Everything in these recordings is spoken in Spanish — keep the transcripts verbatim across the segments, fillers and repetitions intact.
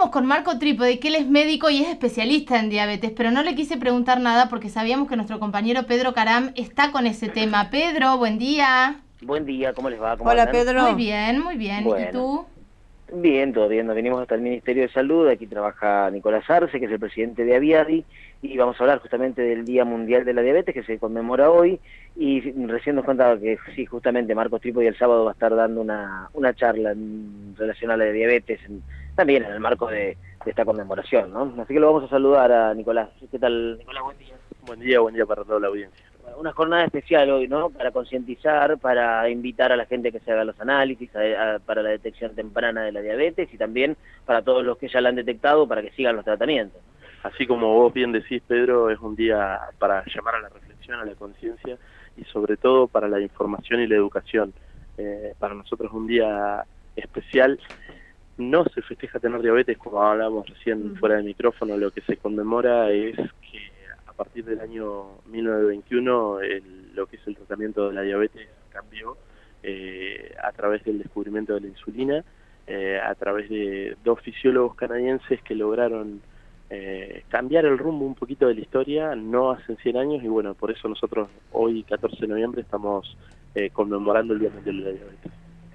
Estamos con Marco Trípodi, que él es médico y es especialista en diabetes, pero no le quise preguntar nada porque sabíamos que nuestro compañero Pedro Caram está con ese tema. Pedro, buen día. Buen día, ¿cómo les va? ¿Cómo Hola andan? Muy Pedro. bien, muy bien. ¿Y Bueno, tú? bien, todo bien. Nos venimos hasta el Ministerio de Salud. Aquí trabaja Nicolás Arce, que es el presidente de Aviadi, y vamos a hablar justamente del Día Mundial de la Diabetes, que se conmemora hoy. Y recién nos contaba que sí, justamente Marcos Trípodi el sábado va a estar dando una, una charla en relación a la diabetes, en- también en el marco de, de esta conmemoración, ¿no? Así que lo vamos a saludar a Nicolás. ¿Qué tal, Nicolás? Buen día. Buen día, buen día para toda la audiencia. Bueno, una jornada especial hoy, ¿no? Para concientizar, para invitar a la gente que se haga los análisis, a- a- para la detección temprana de la diabetes y también para todos los que ya la han detectado para que sigan los tratamientos. Así como vos bien decís, Pedro, es un día para llamar a la reflexión, a la conciencia y sobre todo para la información y la educación. Eh, para nosotros es un día especial. No se festeja tener diabetes, como hablábamos recién Mm. fuera de micrófono. Lo que se conmemora es que a partir del año mil novecientos veintiuno el- lo que es el tratamiento de la diabetes cambió eh, a través del descubrimiento de la insulina, eh, a través de dos fisiólogos canadienses que lograron eh, cambiar el rumbo un poquito de la historia, no hace cien años, y bueno, por eso nosotros hoy, catorce de noviembre, estamos eh, conmemorando el Día Mundial de la Diabetes.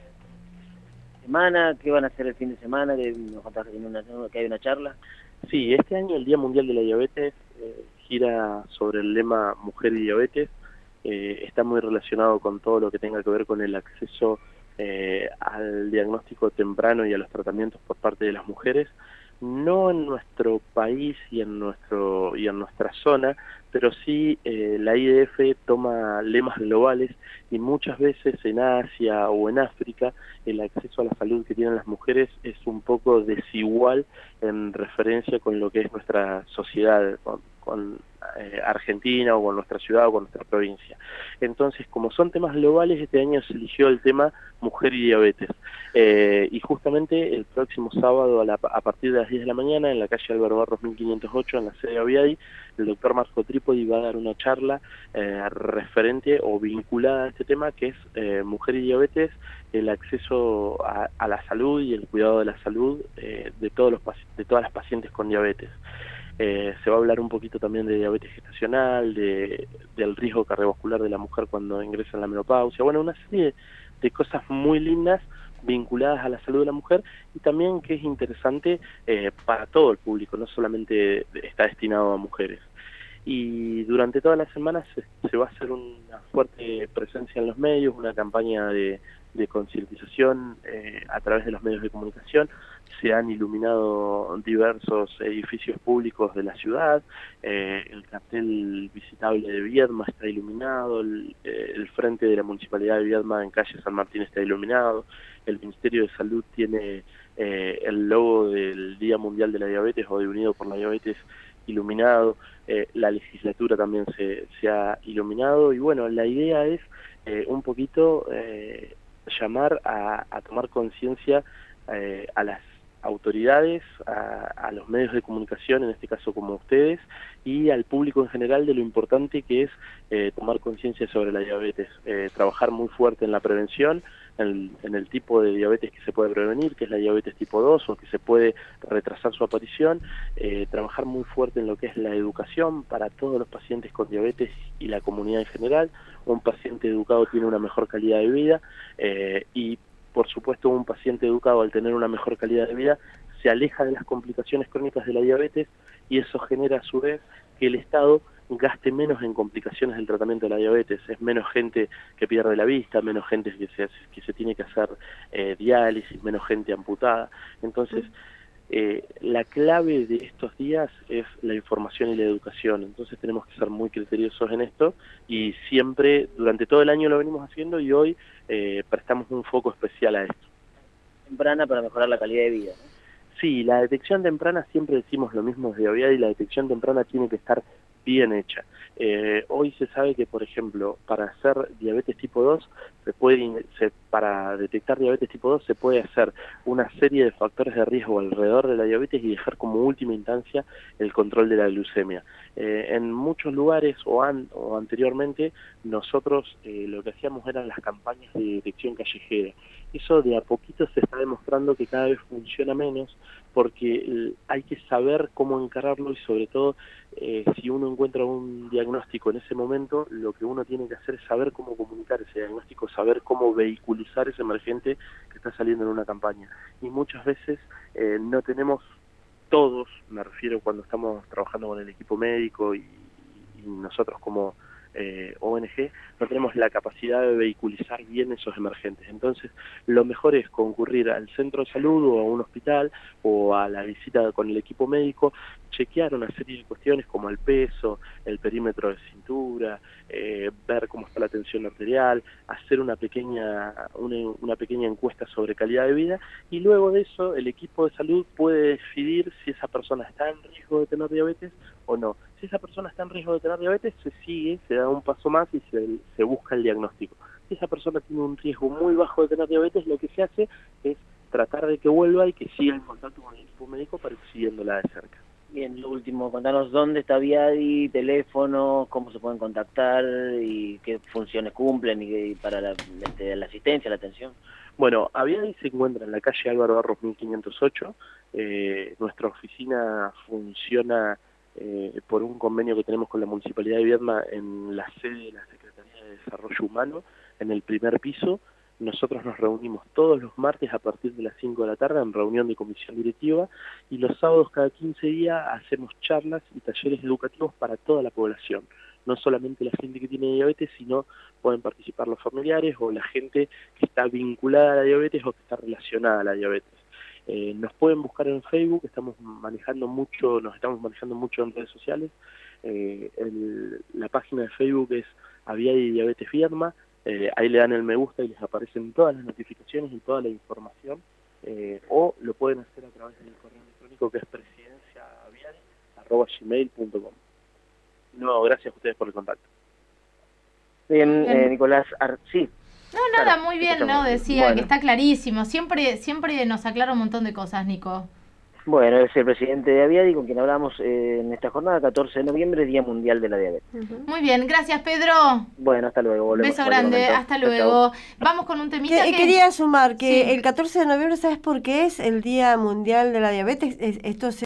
Semana, ¿qué van a hacer el fin de semana? Que nos contaste que, tiene una- que hay una charla. Sí, este año el Día Mundial de la Diabetes eh, gira sobre el lema Mujer y Diabetes. Eh, está muy relacionado con todo lo que tenga que ver con el acceso eh, al diagnóstico temprano y a los tratamientos por parte de las mujeres, no en nuestro país y en nuestro y en nuestra zona, pero sí eh, la I D F toma lemas globales y muchas veces en Asia o en África el acceso a la salud que tienen las mujeres es un poco desigual en referencia con lo que es nuestra sociedad, con, con eh, Argentina o con nuestra ciudad o con nuestra provincia. Entonces, como son temas globales, este año se eligió el tema Mujer y Diabetes. Eh, y justamente el próximo sábado a, la, a partir de las diez de la mañana en la calle Álvaro Barros mil quinientos ocho, en la sede de Aviadi, el doctor Marco Trípodi va a dar una charla eh, referente o vinculada a este tema que es eh, Mujer y Diabetes, el acceso a, a la salud y el cuidado de la salud eh, de, todos los, de todas las pacientes con diabetes. Eh, se va a hablar un poquito también de diabetes gestacional, de, del riesgo cardiovascular de la mujer cuando ingresa en la menopausia, bueno, una serie de, de cosas muy lindas vinculadas a la salud de la mujer y también que es interesante eh, para todo el público, no solamente está destinado a mujeres. Y durante toda la semana se, se va a hacer una fuerte presencia en los medios, una campaña de, de concientización eh, a través de los medios de comunicación. Se han iluminado diversos edificios públicos de la ciudad, eh, el cartel visitable de Viedma está iluminado, el, eh, el frente de la Municipalidad de Viedma en calle San Martín está iluminado, el Ministerio de Salud tiene eh, el logo del Día Mundial de la Diabetes o de Unido por la Diabetes iluminado, eh, la legislatura también se, se ha iluminado y bueno, la idea es eh, un poquito eh, llamar a, a tomar conciencia eh, a las autoridades, a, a los medios de comunicación, en este caso como ustedes, y al público en general de lo importante que es eh, tomar conciencia sobre la diabetes, eh, trabajar muy fuerte en la prevención, en, en el tipo de diabetes que se puede prevenir, que es la diabetes tipo dos o que se puede retrasar su aparición, eh, trabajar muy fuerte en lo que es la educación para todos los pacientes con diabetes y la comunidad en general. Un paciente educado tiene una mejor calidad de vida eh, y por supuesto un paciente educado al tener una mejor calidad de vida se aleja de las complicaciones crónicas de la diabetes y eso genera a su vez que el Estado gaste menos en complicaciones del tratamiento de la diabetes, es menos gente que pierde la vista, menos gente que se, que se tiene que hacer eh, diálisis, menos gente amputada. Entonces, eh, la clave de estos días es la información y la educación, entonces tenemos que ser muy criteriosos en esto y siempre, durante todo el año lo venimos haciendo y hoy eh, prestamos un foco especial a esto. Temprana para mejorar la calidad de vida, ¿no? Sí, la detección temprana, siempre decimos lo mismo desde Aviadi, y la detección temprana tiene que estar bien hecha. Eh, hoy se sabe que, por ejemplo, para hacer diabetes tipo dos se puede, se para detectar diabetes tipo dos se puede hacer una serie de factores de riesgo alrededor de la diabetes y dejar como última instancia el control de la glucemia. Eh, en muchos lugares o, an, o anteriormente nosotros eh, lo que hacíamos eran las campañas de detección callejera. Eso de a poquito se está demostrando que cada vez funciona menos porque eh, hay que saber cómo encararlo y sobre todo eh, si uno encuentra un diagnóstico en ese momento, lo que uno tiene que hacer es saber cómo comunicar ese diagnóstico, saber cómo vehiculizar ese emergente que está saliendo en una campaña. Y muchas veces eh, no tenemos todos, me refiero cuando estamos trabajando con el equipo médico y, y nosotros como eh, O N G, no tenemos la capacidad de vehiculizar bien esos emergentes. Entonces, lo mejor es concurrir al centro de salud o a un hospital o a la visita con el equipo médico, chequear una serie de cuestiones como el peso, el perímetro de cintura, eh, ver cómo está la tensión arterial, hacer una pequeña, una, una pequeña encuesta sobre calidad de vida y luego de eso el equipo de salud puede decidir si esa persona está en riesgo de tener diabetes o no. Si esa persona está en riesgo de tener diabetes, se sigue, se da un paso más y se, se busca el diagnóstico. Si esa persona tiene un riesgo muy bajo de tener diabetes, lo que se hace es tratar de que vuelva y que siga en contacto con el equipo médico para ir siguiéndola de cerca. Bien, lo último, contanos dónde está Viadi, teléfono, cómo se pueden contactar y qué funciones cumplen y, y para la, este, la asistencia, la atención. Bueno, Viadi se encuentra en la calle Álvaro Barros mil quinientos ocho. Eh, nuestra oficina funciona eh, por un convenio que tenemos con la Municipalidad de Viedma en la sede de la Secretaría de Desarrollo Humano, en el primer piso. Nosotros nos reunimos todos los martes a partir de las cinco de la tarde en reunión de comisión directiva y los sábados cada quince días hacemos charlas y talleres educativos para toda la población. No solamente la gente que tiene diabetes, sino pueden participar los familiares o la gente que está vinculada a la diabetes o que está relacionada a la diabetes. Eh, nos pueden buscar en Facebook, estamos manejando mucho, nos estamos manejando mucho en redes sociales. Eh, el, la página de Facebook es Viadi Diabetes Viedma. Eh, ahí le dan el me gusta y les aparecen todas las notificaciones y toda la información, eh, o lo pueden hacer a través del correo electrónico que es presidencia viadi arroba gmail punto com. No, gracias a ustedes por el contacto. Bien, eh, Nicolás, Ar sí. No, nada, claro, muy bien, ¿no? Decía bueno. que está clarísimo. Siempre, siempre nos aclara un montón de cosas, Nico. Bueno, es el presidente de Viadi con quien hablamos eh, en esta jornada, catorce de noviembre, Día Mundial de la Diabetes. Uh-huh. Muy bien, gracias Pedro. Bueno, hasta luego. Volvemos, Beso grande, hasta luego. Chao. Vamos con un temita que, que... Quería sumar que sí. el catorce de noviembre, ¿sabes por qué es el Día Mundial de la Diabetes? Esto se